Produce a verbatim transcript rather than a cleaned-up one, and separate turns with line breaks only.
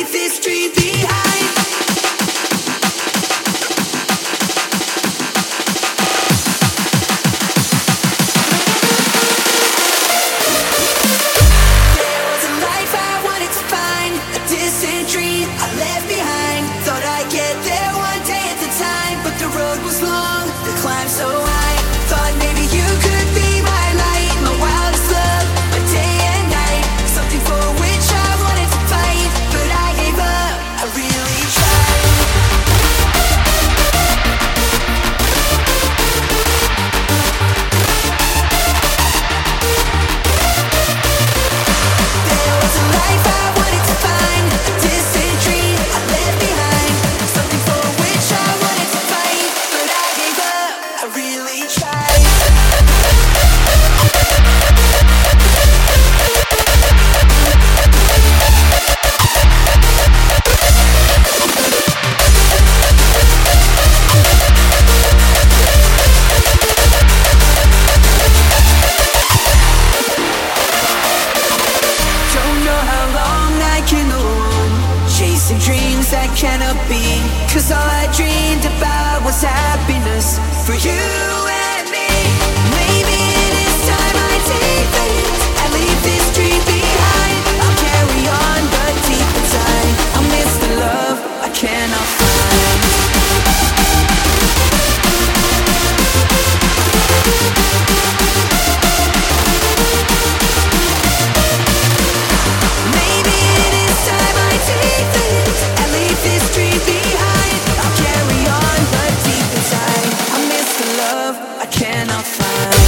leave this dream behind. There was a life I wanted to find, a distant dream I left behind. Thought I'd get there one day at the time, but the road was long, the climb so high. Thought maybe you could be my light, my wildest love, my day and night. Something for which I wanted to fight, but I gave up, I really tried. There was a life I wanted to find, a distant dream I left behind. Something for which I wanted to fight, but I gave up, I really tried. Don't know how long I can go on, chasing dreams that cannot be. Cause all I dreamed about was happiness for you and me. Maybe it is time I take the hint and leave this dream behind. I'll carry on, but deep inside I'll miss the love I cannot find. Maybe it is time I take the hint and leave this dream behind. I'll carry on, but deep inside I'll miss the love I cannot find.